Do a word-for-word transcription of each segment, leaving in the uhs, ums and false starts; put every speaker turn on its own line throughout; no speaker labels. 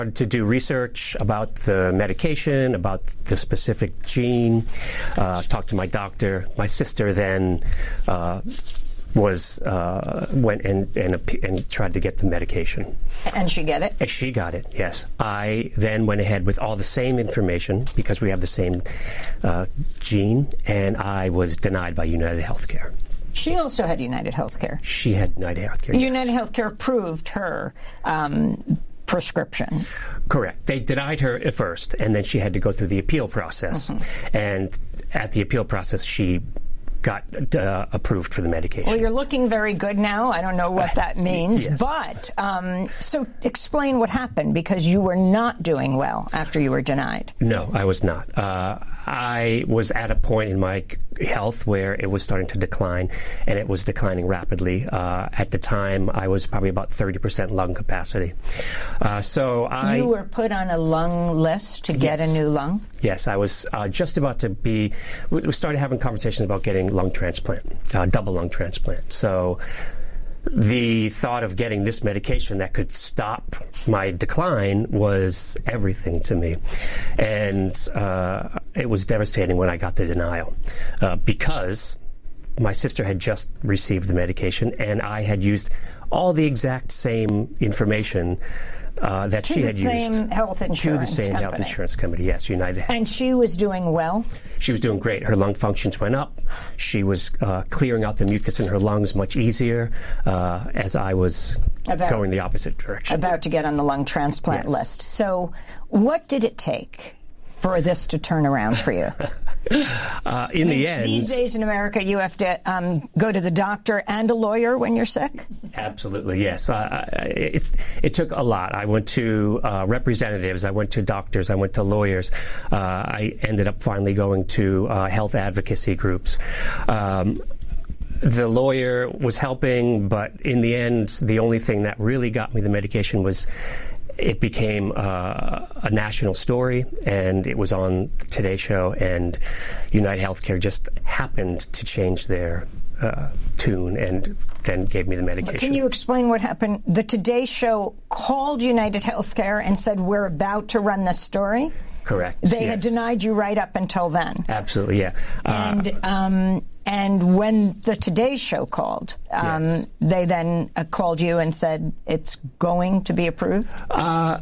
To do research about the medication, about the specific gene, uh, talked to my doctor. My sister then uh, was uh, went and, and and tried to get the medication.
And she get it?
And she got it, yes. I then went ahead with all the same information because we have the same uh, gene, and I was denied by United Healthcare.
She also had United Healthcare.
She had United Healthcare. Yes.
United Healthcare approved her Um, prescription.
Correct. They denied her at first, and then she had to go through the appeal process. Mm-hmm. And at the appeal process, she got uh, approved for the medication.
Well, you're looking very good now. I don't know what that means.
Yes.
But, um, so explain what happened, because you were not doing well after you were denied.
No, I was not. Uh, I was at a point in my health where it was starting to decline, and it was declining rapidly. Uh, at the time, I was probably about thirty percent lung capacity. Uh, so I...
You were put on a lung list to get
yes.
a new lung?
Yes, I was uh, just about to be... We started having conversations about getting lung transplant, uh, double lung transplant. So the thought of getting this medication that could stop my decline was everything to me. And uh, it was devastating when I got the denial uh, because my sister had just received the medication and I had used all the exact same information Uh, that
to
she
the
had
same
used
health insurance
to the same
company.
health insurance company. Yes, United.
And she was doing well?
She was doing great. Her lung functions went up. She was uh, clearing out the mucus in her lungs much easier uh, as I was
about,
going the opposite direction.
About to get on the lung transplant
yes.
list. So what did it take for this to turn around for you?
Uh, in the end...
These days in America, you have to um, go to the doctor and a lawyer when you're sick?
Absolutely, yes. Uh, it, it took a lot. I went to uh, representatives. I went to doctors. I went to lawyers. Uh, I ended up finally going to uh, health advocacy groups. Um, the lawyer was helping, but in the end, the only thing that really got me the medication was it became uh, a national story, and it was on the Today Show, and United Healthcare just happened to change their uh, tune and then gave me the medication.
Can you explain what happened? The Today Show called United Healthcare and said, we're about to run this story?
Correct.
They
yes.
had denied you right up until then.
Absolutely, yeah.
And
uh,
um, and when the Today Show called, um,
yes.
they then uh, called you and said it's going to be approved?
Uh,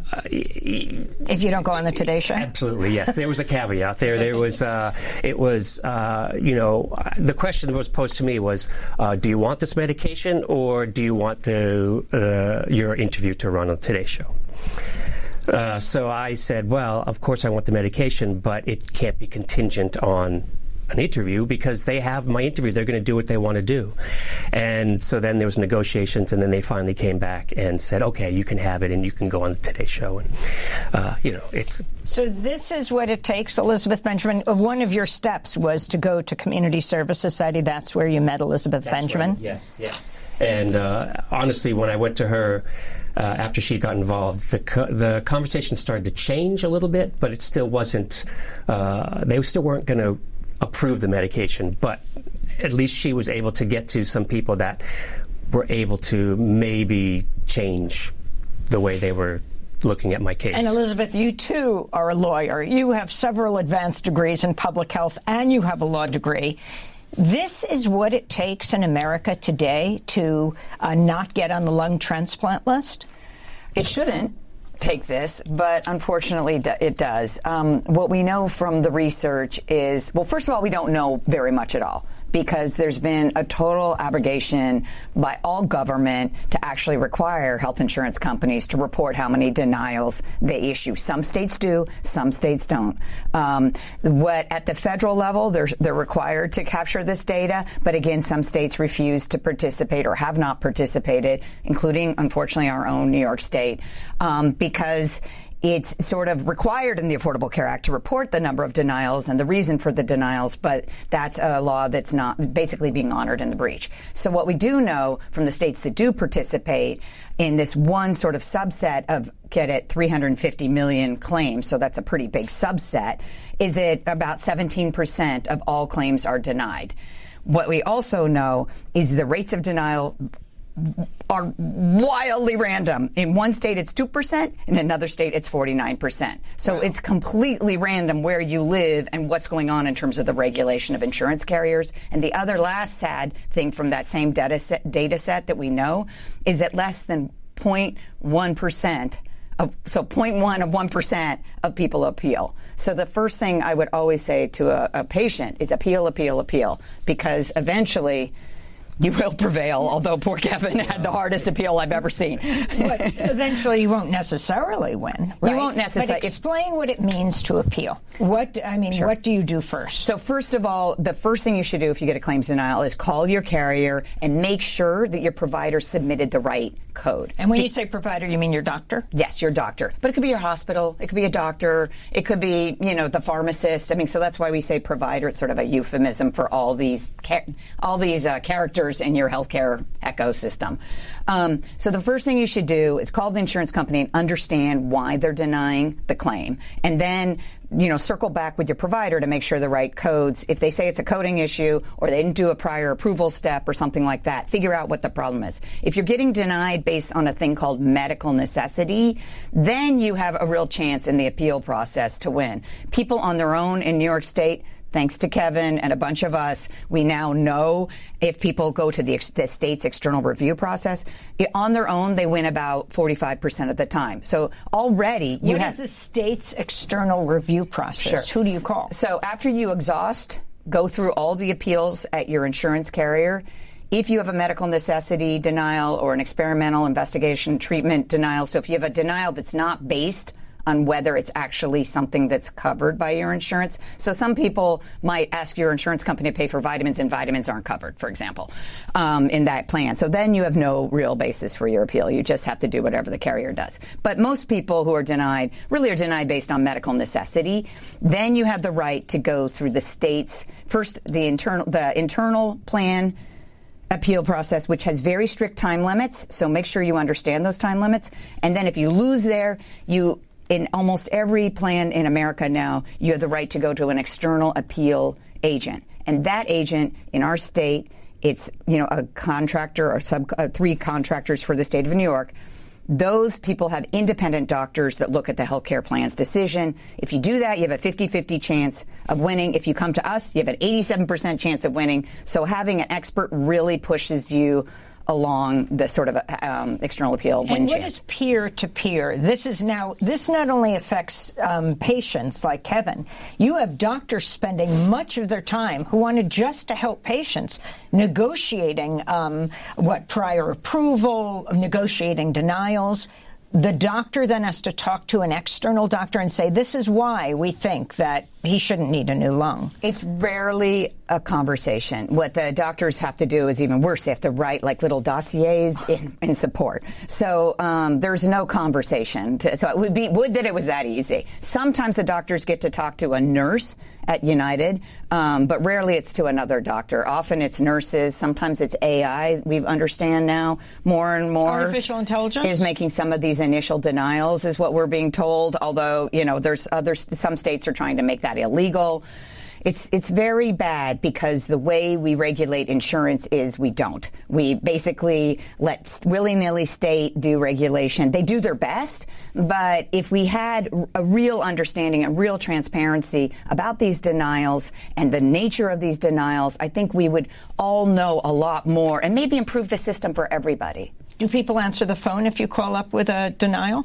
if you don't go on the Today Show?
Absolutely, yes. There was a caveat there. There was, uh, it was, uh, you know, the question that was posed to me was, uh, do you want this medication or do you want the uh, your interview to run on the Today Show? Uh, so I said, well, of course I want the medication, but it can't be contingent on an interview because they have my interview. They're going to do what they want to do. And so then there was negotiations, and then they finally came back and said, okay, you can have it and you can go on the Today Show. And, uh, you know, it's...
So this is what it takes, Elizabeth Benjamin. One of your steps was to go to Community Service Society. That's where you met Elizabeth
That's
Benjamin?
Right. Yes, yes. And uh, honestly, when I went to her uh, after she got involved, the co- the conversation started to change a little bit, but it still wasn't. Uh, they still weren't going to approve the medication, but at least she was able to get to some people that were able to maybe change the way they were looking at my case.
And Elizabeth, you too are a lawyer. You have several advanced degrees in public health, and you have a law degree. This is what it takes in America today to uh, not get on the lung transplant list?
It shouldn't take this, but unfortunately it does. Um, what we know from the research is, well, first of all, we don't know very much at all, because there's been a total abrogation by all government to actually require health insurance companies to report how many denials they issue. Some states do, some states don't. Um, what at the federal level, they're, they're required to capture this data, but again, some states refuse to participate or have not participated, including, unfortunately, our own New York State, um, because it's sort of required in the Affordable Care Act to report the number of denials and the reason for the denials, but that's a law that's not basically being honored in the breach. So what we do know from the states that do participate in this one sort of subset of, get it, three hundred fifty million claims, so that's a pretty big subset, is that about seventeen percent of all claims are denied. What we also know is the rates of denial are wildly random. In one state, it's two percent. In another state, it's forty-nine percent. So wow. It's completely random where you live and what's going on in terms of the regulation of insurance carriers. And the other last sad thing from that same data set, data set that we know is that less than zero point one percent Of, so zero point one of one percent of people appeal. So the first thing I would always say to a, a patient is appeal, appeal, appeal, because eventually you will prevail, although poor Kevin had the hardest appeal I've ever seen.
But eventually you won't necessarily win, right?
You won't necessarily.
But explain what it means to appeal. What, I mean, sure. What do you do first?
So first of all, the first thing you should do if you get a claims denial is call your carrier and make sure that your provider submitted the right code.
And when the, you say provider, you mean your doctor?
Yes, your doctor. But it could be your hospital. It could be a doctor. It could be, you know, the pharmacist. I mean, so that's why we say provider. It's sort of a euphemism for all these all these uh, characters in your healthcare ecosystem. Um, so the first thing you should do is call the insurance company and understand why they're denying the claim. And then, you know, circle back with your provider to make sure the right codes. If they say it's a coding issue or they didn't do a prior approval step or something like that, figure out what the problem is. If you're getting denied based on a thing called medical necessity, then you have a real chance in the appeal process to win. People on their own in New York State, thanks to Kevin and a bunch of us, we now know if people go to the, the state's external review process, on their own, they win about forty-five percent of the time. So already you
what
have...
What is the state's external review process?
Sure.
Who do you call?
So after you exhaust, go through all the appeals at your insurance carrier. If you have a medical necessity denial or an experimental investigation treatment denial, so if you have a denial that's not based on whether it's actually something that's covered by your insurance. So some people might ask your insurance company to pay for vitamins, and vitamins aren't covered, for example, um, in that plan. So then you have no real basis for your appeal. You just have to do whatever the carrier does. But most people who are denied really are denied based on medical necessity. Then you have the right to go through the state's, first the internal, the internal plan appeal process, which has very strict time limits. So make sure you understand those time limits. And then if you lose there, you in almost every plan in America now, you have the right to go to an external appeal agent. And that agent in our state, it's, you know, a contractor or sub uh, three contractors for the state of New York. Those people have independent doctors that look at the healthcare plan's decision. If you do that, you have a fifty-fifty chance of winning. If you come to us, you have an eighty-seven percent chance of winning. So having an expert really pushes you along the sort of um, external appeal win
and
chance.
What is peer-to-peer? This is now, this not only affects um, patients like Kevin, you have doctors spending much of their time who wanted just to help patients negotiating um, what prior approval, negotiating denials. The doctor then has to talk to an external doctor and say, this is why we think that he shouldn't need a new lung.
It's rarely a conversation. What the doctors have to do is even worse. They have to write like little dossiers in, in support. So um, there's no conversation. To, so it would be would that it was that easy. Sometimes the doctors get to talk to a nurse at United, um, but rarely it's to another doctor. Often it's nurses. Sometimes it's A I. We understand now more and more.
Artificial intelligence
is making some of these initial denials, is what we're being told. Although, you know, there's others. Some states are trying to make that illegal. It's it's very bad because the way we regulate insurance is we don't. We basically let willy-nilly state do regulation. They do their best, but if we had a real understanding and real transparency about these denials and the nature of these denials, I think we would all know a lot more and maybe improve the system for everybody.
Do people answer the phone if you call up with a denial?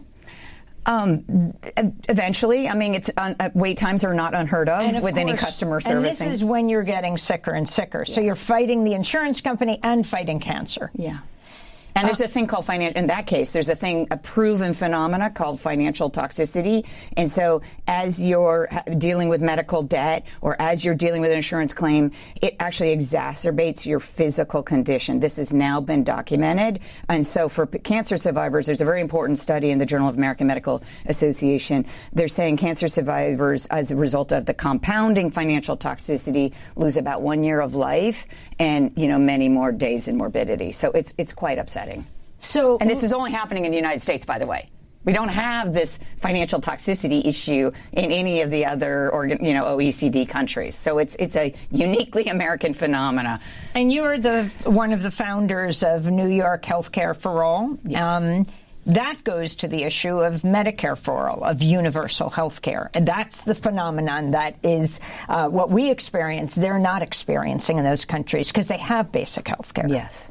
Um, eventually. I mean, it's uh, wait times are not unheard of, of with course, any customer servicing.
And this is when you're getting sicker and sicker. Yes. So you're fighting the insurance company and fighting cancer.
Yeah. And there's a thing called financial, in that case, there's a thing, a proven phenomena called financial toxicity. And so as you're dealing with medical debt or as you're dealing with an insurance claim, it actually exacerbates your physical condition. This has now been documented. And so for cancer survivors, there's a very important study in the Journal of American Medical Association. They're saying cancer survivors, as a result of the compounding financial toxicity, lose about one year of life and, you know, many more days in morbidity. So it's it's quite upsetting.
So,
and this is only happening in the United States, by the way. We don't have this financial toxicity issue in any of the other, organ, you know, O E C D countries. So it's it's a uniquely American phenomena.
And you're the one of the founders of New York Healthcare for All.
Yes.
Um, that goes to the issue of Medicare for All, of universal health care. And that's the phenomenon that is uh, what we experience. They're not experiencing in those countries because they have basic health care.
Yes.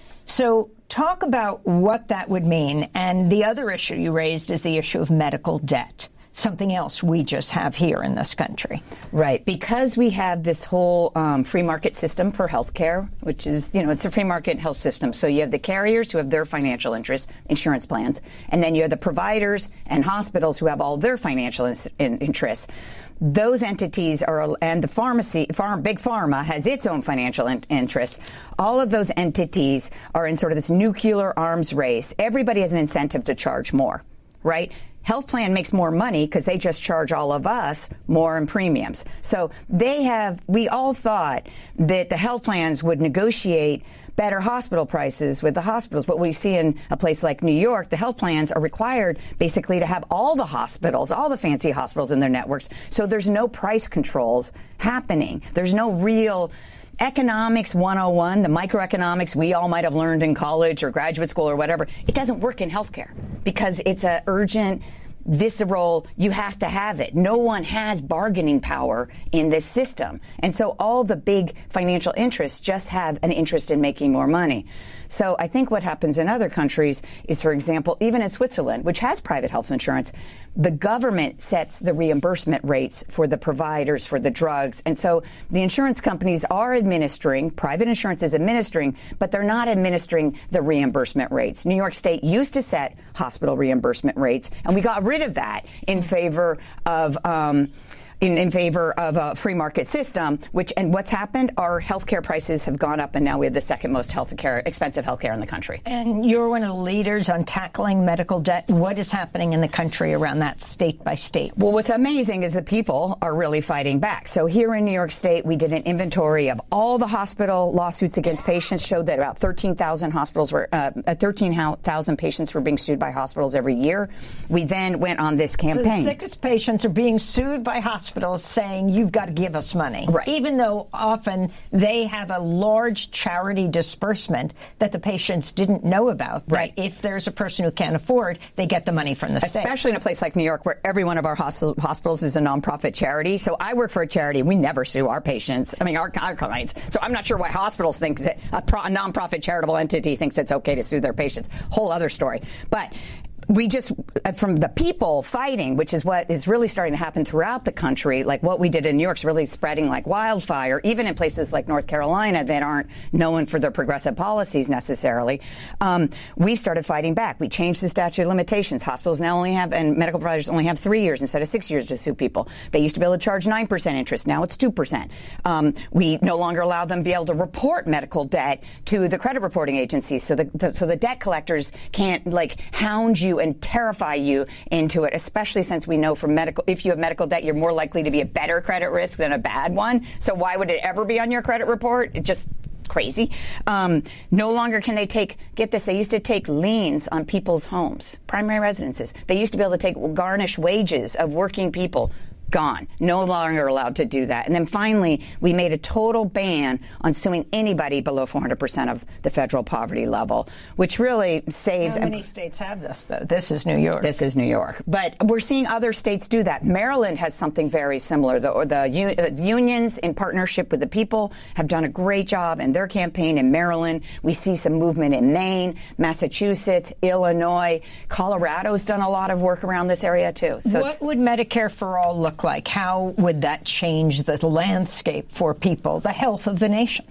So talk about what that would mean. And the other issue you raised is the issue of medical debt, something else we just have here in this country.
Right. Because we have this whole um, free market system for health care, which is, you know, it's a free market health system. So you have the carriers who have their financial interests, insurance plans, and then you have the providers and hospitals who have all their financial in- in- interests. Those entities are, and the pharmacy, farm, big pharma has its own financial in, interests. All of those entities are in sort of this nuclear arms race. Everybody has an incentive to charge more, right? Health plan makes more money because they just charge all of us more in premiums. So they have, we all thought that the health plans would negotiate better hospital prices with the hospitals. But we see in a place like New York, the health plans are required basically to have all the hospitals, all the fancy hospitals in their networks. So there's no price controls happening. There's no real economics one oh one, the microeconomics we all might have learned in college or graduate school or whatever. It doesn't work in healthcare because it's a urgent, visceral, you have to have it. No one has bargaining power in this system. And so all the big financial interests just have an interest in making more money. So I think what happens in other countries is, for example, even in Switzerland, which has private health insurance, the government sets the reimbursement rates for the providers, for the drugs. And so the insurance companies are administering, private insurance is administering, but they're not administering the reimbursement rates. New York State used to set hospital reimbursement rates, and we got rid of that in favor of um, In, in favor of a free market system, which, and what's happened, our healthcare prices have gone up, and now we have the second most healthcare, expensive healthcare in the country.
And you're one of the leaders on tackling medical debt. What is happening in the country around that state by state?
Well, what's amazing is that people are really fighting back. So here in New York State, we did an inventory of all the hospital lawsuits against patients, showed that about thirteen thousand hospitals were, uh, thirteen thousand patients were being sued by hospitals every year. We then went on this campaign.
So the sickest patients are being sued by hospitals saying, you've got to give us money.
Right.
Even though often they have a large charity disbursement that the patients didn't know about.
Right.
That if there's a person who can't afford, they get the money from the state.
Especially in a place like New York, where every one of our hospitals is a nonprofit charity. So I work for a charity. We never sue our patients. I mean, our, our clients. So I'm not sure why hospitals think that a, pro, a nonprofit charitable entity thinks it's okay to sue their patients. Whole other story. But we just, from the people fighting, which is what is really starting to happen throughout the country, like what we did in New York is really spreading like wildfire, even in places like North Carolina that aren't known for their progressive policies necessarily. Um, we started fighting back. We changed the statute of limitations. Hospitals now only have, and medical providers only have three years instead of six years to sue people. They used to be able to charge nine percent interest. Now it's two percent. Um, we no longer allow them to be able to report medical debt to the credit reporting agencies. So the, the so the debt collectors can't like hound you and terrify you into it, especially since we know from medical, if you have medical debt, you're more likely to be a better credit risk than a bad one. So why would it ever be on your credit report? It just crazy. Um, no longer can they take, get this, they used to take liens on people's homes, primary residences. They used to be able to take garnish wages of working people. Gone. No longer allowed to do that. And then finally, we made a total ban on suing anybody below four hundred percent of the federal poverty level, which really saves.
How many states have this, though? This is New York.
This is New York. But we're seeing other states do that. Maryland has something very similar. The, or the uh, unions, in partnership with the people, have done a great job in their campaign in Maryland. We see some movement in Maine, Massachusetts, Illinois. Colorado's done a lot of work around this area, too. So
what would Medicare for All look like? How would that change the landscape for people, the health of the nation?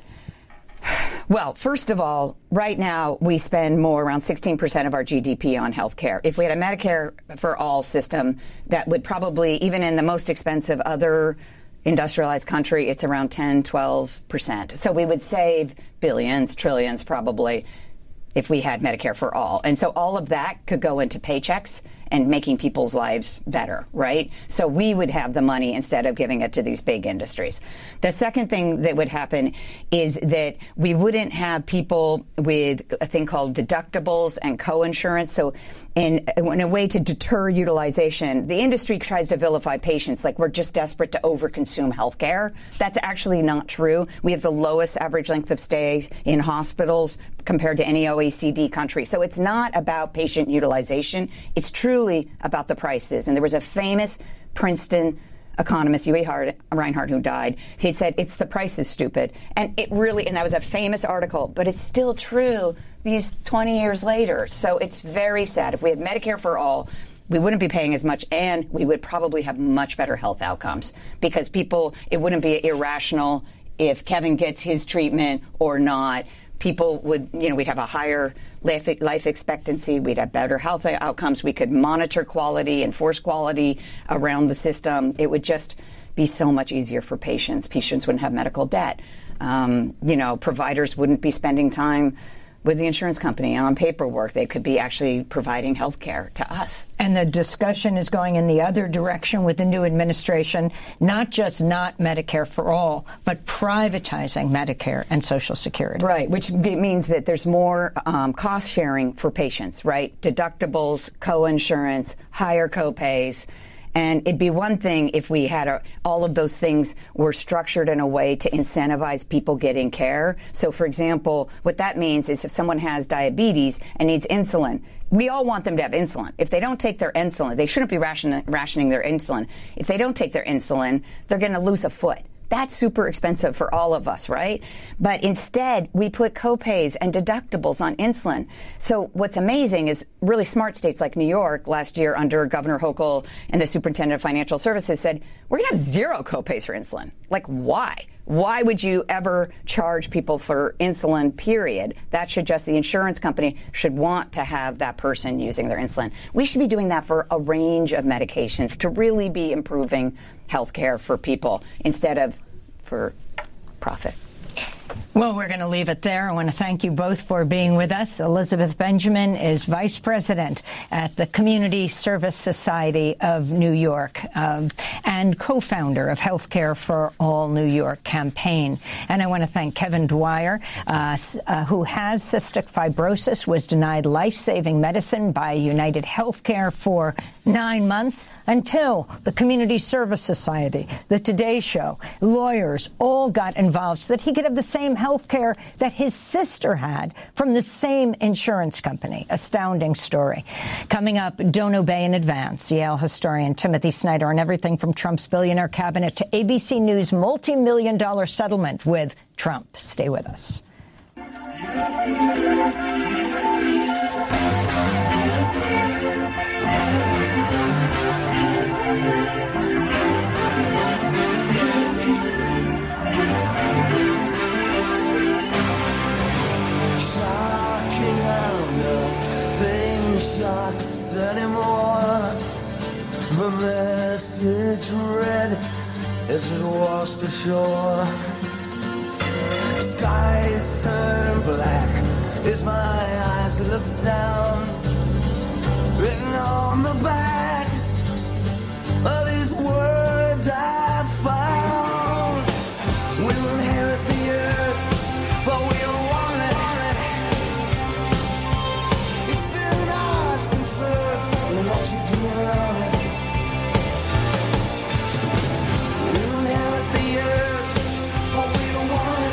Well, first of all, right now we spend more, around sixteen percent of our G D P on health care. If we had a Medicare for All system, that would probably, even in the most expensive other industrialized country, it's around ten, twelve percent. So we would save billions, trillions probably, if we had Medicare for All. And so all of that could go into paychecks and making people's lives better, right? So we would have the money instead of giving it to these big industries. The second thing that would happen is that we wouldn't have people with a thing called deductibles and co-insurance. So in, in a way to deter utilization, the industry tries to vilify patients like we're just desperate to overconsume health care. That's actually not true. We have the lowest average length of stay in hospitals compared to any O E C D country. So it's not about patient utilization. It's truly about the prices. And there was a famous Princeton economist, U E Reinhardt, who died. He said, it's the price is stupid. And it really, and that was a famous article, but it's still true these twenty years later. So it's very sad. If we had Medicare for all, we wouldn't be paying as much, and we would probably have much better health outcomes because people, it wouldn't be irrational if Kevin gets his treatment or not. People would, you know, we'd have a higher life, life expectancy. We'd have better health outcomes. We could monitor quality, enforce quality around the system. It would just be so much easier for patients. Patients wouldn't have medical debt. Um, you know, providers wouldn't be spending time with the insurance company on paperwork. They could be actually providing health care to us.
And the discussion is going in the other direction with the new administration, not just not Medicare for all, but privatizing Medicare and Social Security.
Right, which means that there's more um, cost sharing for patients, right? Deductibles, co-insurance, higher co-pays. And it'd be one thing if we had a, all of those things were structured in a way to incentivize people getting care. So, for example, what that means is if someone has diabetes and needs insulin, we all want them to have insulin. If they don't take their insulin, they shouldn't be ration, rationing their insulin. If they don't take their insulin, they're going to lose a foot. That's super expensive for all of us, right? But instead, we put copays and deductibles on insulin. So what's amazing is really smart states like New York last year under Governor Hochul and the Superintendent of Financial Services said, we're going to have zero copays for insulin. Like, why? Why would you ever charge people for insulin, period? That should just, the insurance company should want to have that person using their insulin. We should be doing that for a range of medications to really be improving health care for people instead of for profit.
Well, we're going to leave it there. I want to thank you both for being with us. Elizabeth Benjamin is vice president at the Community Service Society of New York um, and co-founder of Healthcare for All New York campaign. And I want to thank Kevin Dwyer, uh, uh, who has cystic fibrosis, was denied life-saving medicine by United Healthcare for nine months until the Community Service Society, the Today Show, lawyers all got involved so that he could have the same health care that his sister had from the same insurance company. Astounding story. Coming up, don't obey in advance. Yale historian Timothy Snyder on everything from Trump's billionaire cabinet to A B C News' multi-million dollar settlement with Trump. Stay with us.
Shocks anymore. The message read as it washed ashore. Skies turn black as my eyes look down. Written on the back of these words I found. We'll inherit the earth, but we don't want it. What you do around it. We'll inherit the earth, but we don't want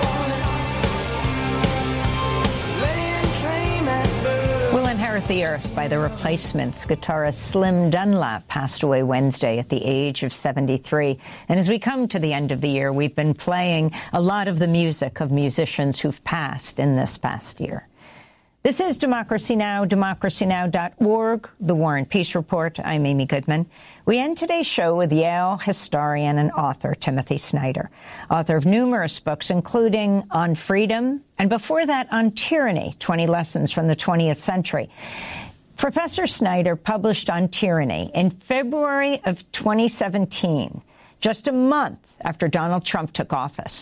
it. Laying claim at birth.
We'll Inherit the Earth by The Replacements. Guitarist Slim Dunlap passed away Wednesday at the age of seventy-three. And as we come to the end of the year, we've been playing a lot of the music of musicians who've passed in this past year. This is Democracy Now!, democracy now dot org, The War and Peace Report. I'm Amy Goodman. We end today's show with Yale historian and author Timothy Snyder, author of numerous books, including On Freedom, and before that, On Tyranny, twenty Lessons from the twentieth Century. Professor Snyder published On Tyranny in February of twenty seventeen, just a month after Donald Trump took office.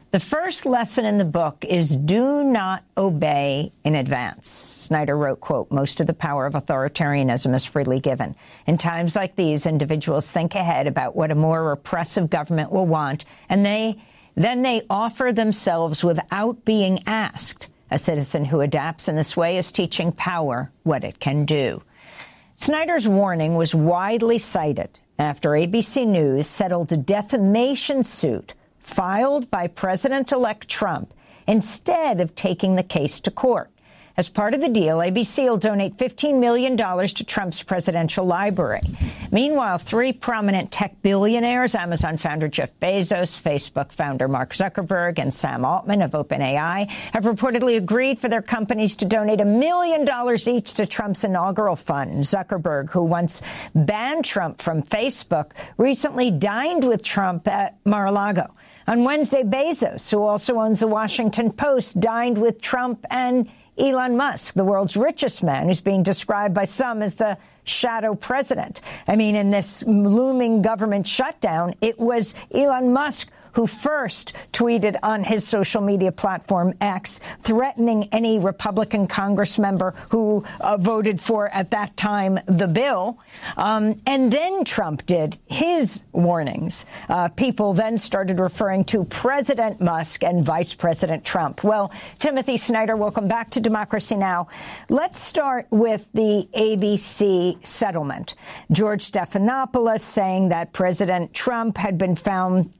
The first lesson in the book is do not obey in advance. Snyder wrote, quote, most of the power of authoritarianism is freely given. In times like these, individuals think ahead about what a more repressive government will want, and they then they offer themselves without being asked. A citizen who adapts in this way is teaching power what it can do. Snyder's warning was widely cited after A B C News settled a defamation suit filed by President-elect Trump instead of taking the case to court. As part of the deal, A B C will donate fifteen million dollars to Trump's presidential library. Meanwhile, three prominent tech billionaires, Amazon founder Jeff Bezos, Facebook founder Mark Zuckerberg, and Sam Altman of OpenAI, have reportedly agreed for their companies to donate a million dollars each to Trump's inaugural fund. Zuckerberg, who once banned Trump from Facebook, recently dined with Trump at Mar-a-Lago. On Wednesday, Bezos, who also owns the Washington Post, dined with Trump and Elon Musk, the world's richest man, who's being described by some as the shadow president. I mean, in this looming government shutdown, it was Elon Musk who first tweeted on his social media platform X, threatening any Republican Congress member who uh, voted for, at that time, the bill. Um, and then Trump did his warnings. Uh, people then started referring to President Musk and Vice President Trump. Well, Timothy Snyder, welcome back to Democracy Now! Let's start with the A B C settlement. George Stephanopoulos saying that President Trump had been found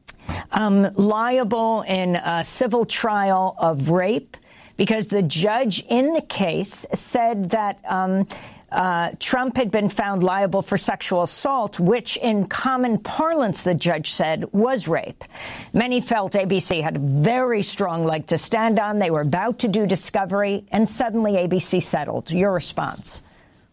Um, liable in a civil trial of rape because the judge in the case said that um, uh, Trump had been found liable for sexual assault, which in common parlance, the judge said, was rape. Many felt A B C had a very strong leg to stand on. They were about to do discovery, and suddenly A B C settled. Your response?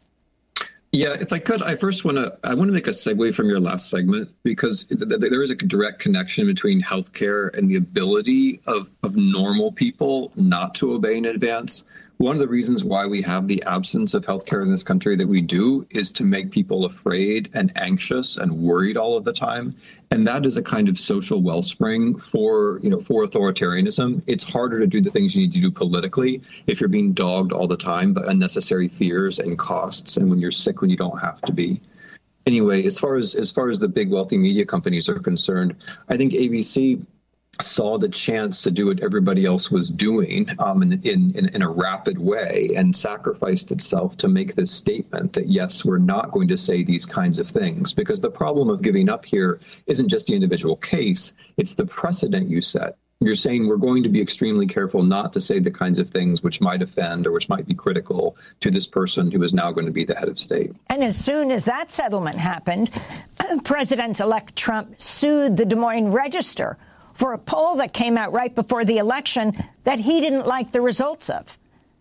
Yeah, if I could, I first want to I want to make a segue from your last segment, because th- th- there is a direct connection between healthcare and the ability of, of normal people not to obey in advance. One of the reasons why we have the absence of healthcare in this country that we do is to make people afraid and anxious and worried all of the time. And that is a kind of social wellspring for, you know, for authoritarianism. It's harder to do the things you need to do politically if you're being dogged all the time by unnecessary fears and costs, and when you're sick when you don't have to be. Anyway, as far as as far as the big wealthy media companies are concerned, I think A B C saw the chance to do what everybody else was doing um, in, in, in a rapid way and sacrificed itself to make this statement that, yes, we're not going to say these kinds of things. Because the problem of giving up here isn't just the individual case, it's the precedent you set. You're saying we're going to be extremely careful not to say the kinds of things which might offend or which might be critical to this person who is now going to be the head of state.
And as soon as that settlement happened, President-elect Trump sued the Des Moines Register for a poll that came out right before the election that he didn't like the results of.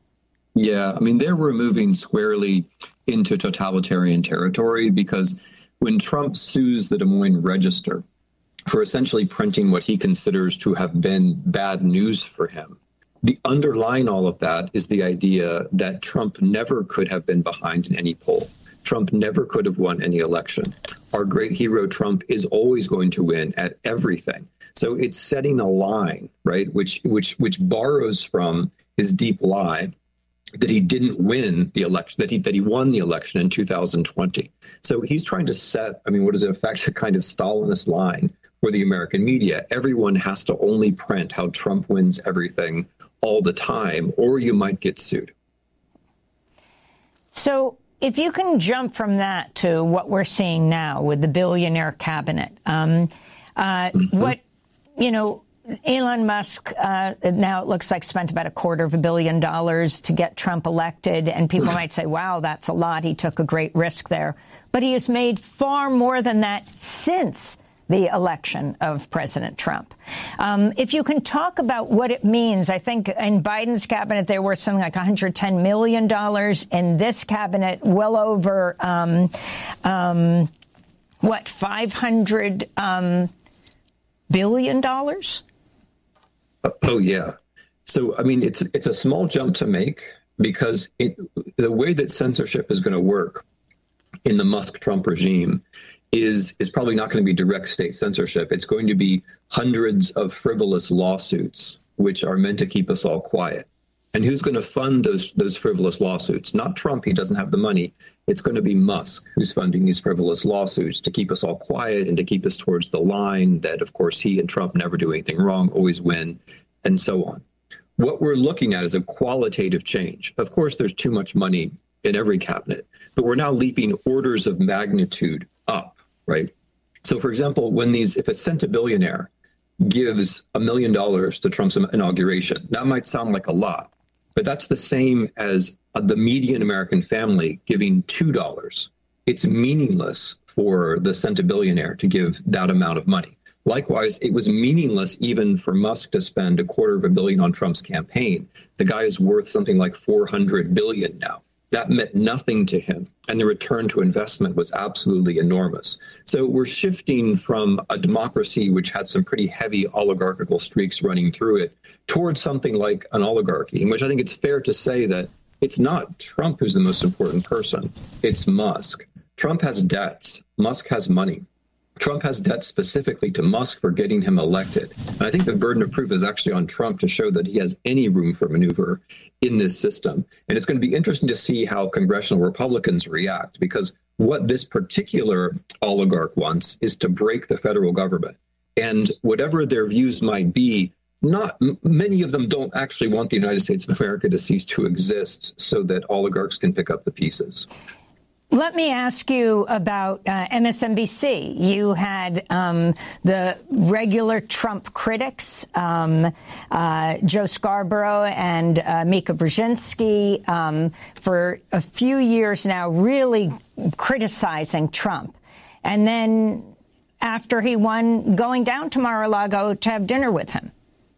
Yeah, I mean, they're moving squarely into totalitarian territory, because when Trump sues the Des Moines Register for essentially printing what he considers to have been bad news for him, the underlying all of that is the idea that Trump never could have been behind in any poll. Trump never could have won any election. Our great hero Trump is always going to win at everything. So it's setting a line, right, which which which borrows from his deep lie that he didn't win the election, that he that he won the election in two thousand twenty. So he's trying to set, I mean, what is in effect a kind of Stalinist line for the American media. Everyone has to only print how Trump wins everything all the time, or you might get sued.
So if you can jump from that to what we're seeing now with the billionaire cabinet, um, uh, mm-hmm. what, you know, Elon Musk uh, now it looks like spent about a quarter of a billion dollars to get Trump elected. And people might say, wow, that's a lot. He took a great risk there. But he has made far more than that since the election of President Trump. Um, if you can talk about what it means, I think in Biden's cabinet, there were something like one hundred ten million dollars. In this cabinet, well over, um, um, what, five hundred um, billion dollars?
Oh, yeah. So, I mean, it's it's a small jump to make, because it, the way that censorship is going to work in the Musk-Trump regime is is probably not going to be direct state censorship. It's going to be hundreds of frivolous lawsuits, which are meant to keep us all quiet. And who's going to fund those those frivolous lawsuits? Not Trump, he doesn't have the money. It's going to be Musk who's funding these frivolous lawsuits to keep us all quiet and to keep us towards the line that, of course, he and Trump never do anything wrong, always win, and so on. What we're looking at is a qualitative change. Of course, there's too much money in every cabinet, but we're now leaping orders of magnitude up, right? So, for example, when these, if a centibillionaire gives a million dollars to Trump's inauguration, that might sound like a lot, but that's the same as the median American family giving two dollars. It's meaningless for the centibillionaire to give that amount of money. Likewise, it was meaningless even for Musk to spend a quarter of a billion on Trump's campaign. The guy is worth something like four hundred billion now. That meant nothing to him. And the return to investment was absolutely enormous. So we're shifting from a democracy which had some pretty heavy oligarchical streaks running through it towards something like an oligarchy, in which I think it's fair to say that it's not Trump who's the most important person. It's Musk. Trump has debts. Musk has money. Trump has debt specifically to Musk for getting him elected. And I think the burden of proof is actually on Trump to show that he has any room for maneuver in this system. And it's going to be interesting to see how congressional Republicans react, because what this particular oligarch wants is to break the federal government. And whatever their views might be, not many of them don't actually want the United States of America to cease to exist so that oligarchs can pick up the pieces.
Let me ask you about uh, M S N B C. You had um, the regular Trump critics, um, uh, Joe Scarborough and uh, Mika Brzezinski, um, for a few years now, really criticizing Trump. And then after he won, going down to Mar-a-Lago to have dinner with him.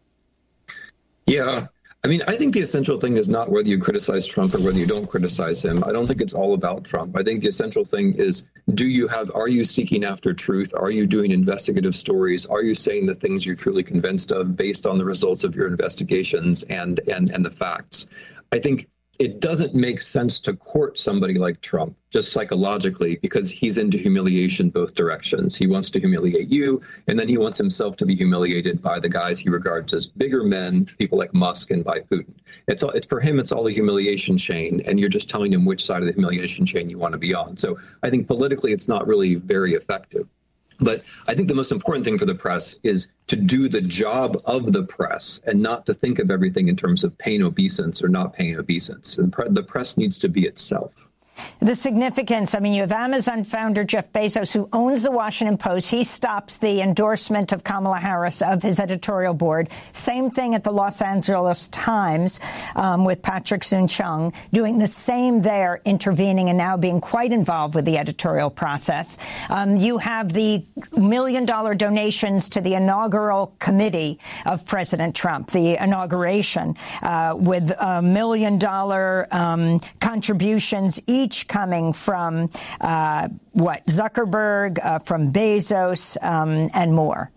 Yeah. I mean, I think the essential thing is not whether you criticize Trump or whether you don't criticize him. I don't think it's all about Trump. I think the essential thing is, do you have, are you seeking after truth? Are you doing investigative stories? Are you saying the things you're truly convinced of based on the results of your investigations and, and, and the facts? I think it doesn't make sense to court somebody like Trump just psychologically, because he's into humiliation both directions. He wants to humiliate you, and then he wants himself to be humiliated by the guys he regards as bigger men, people like Musk, and by Putin. It's all, it's for him, it's all a humiliation chain, and you're just telling him which side of the humiliation chain you want to be on. So I think politically it's not really very effective. But I think the most important thing for the press is to do the job of the press and not to think of everything in terms of paying obeisance or not paying obeisance. The, pre- the press needs to be itself.
The significance, I mean, you have Amazon founder Jeff Bezos, who owns the Washington Post. He stops the endorsement of Kamala Harris of his editorial board. Same thing at the Los Angeles Times um, with Patrick Soon-Chung, doing the same there, intervening and now being quite involved with the editorial process. Um, you have the million-dollar donations to the inaugural committee of President Trump, the inauguration, uh, with a million-dollar um, contributions each coming from, uh, what, Zuckerberg, uh, from Bezos, um, and more.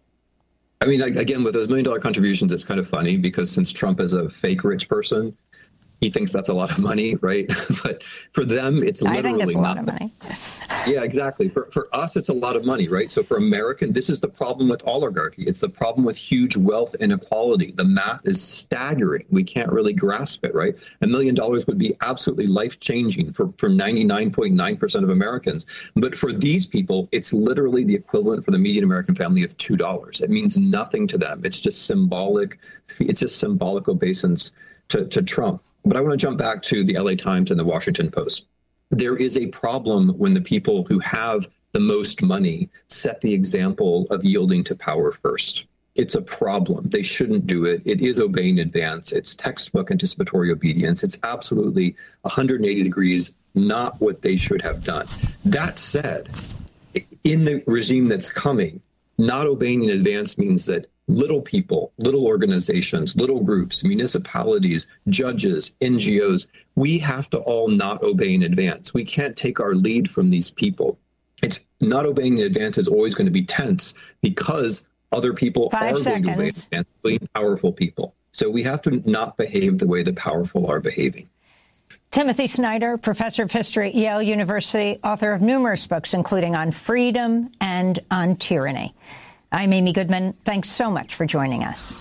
I mean, again, with those million dollar contributions, it's kind of funny because since Trump is a fake rich person, he thinks that's a lot of money, right? But for them, it's literally
I think it's a lot
nothing.
of money.
Yeah, exactly. For for us, it's a lot of money, right? So for American, this is the problem with oligarchy. It's the problem with huge wealth inequality. The math is staggering. We can't really grasp it, right? A million dollars would be absolutely life-changing for, for ninety-nine point nine percent of Americans. But for these people, it's literally the equivalent for the median American family of two dollars. It means nothing to them. It's just symbolic. It's just symbolic obeisance to, to Trump. But I want to jump back to the L A Times and the Washington Post. There is a problem when the people who have the most money set the example of yielding to power first. It's a problem. They shouldn't do it. It is obeying advance. It's textbook anticipatory obedience. It's absolutely one hundred eighty degrees not what they should have done. That said, in the regime that's coming, not obeying in advance means that little people, little organizations, little groups, municipalities, judges, N G Os, we have to all not obey in advance. We can't take our lead from these people. It's not obeying in advance is always going to be tense because other people
Five
are
seconds.
going to obey in advance, including powerful people. So we have to not behave the way the powerful are behaving.
Timothy Snyder, professor of history at Yale University, author of numerous books, including On Freedom and on Tyranny. I'm Amy Goodman. Thanks so much for joining us.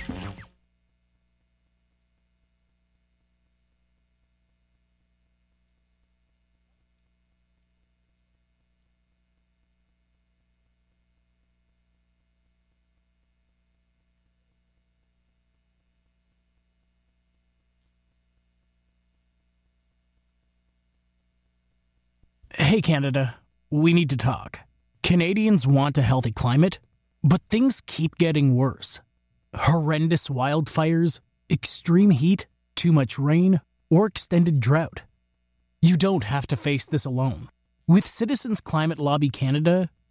Hey, Canada, we need to talk. Canadians want a healthy climate, but things keep getting worse. Horrendous wildfires, extreme heat, too much rain, or extended drought. You don't have to face this alone. With Citizens Climate Lobby Canada,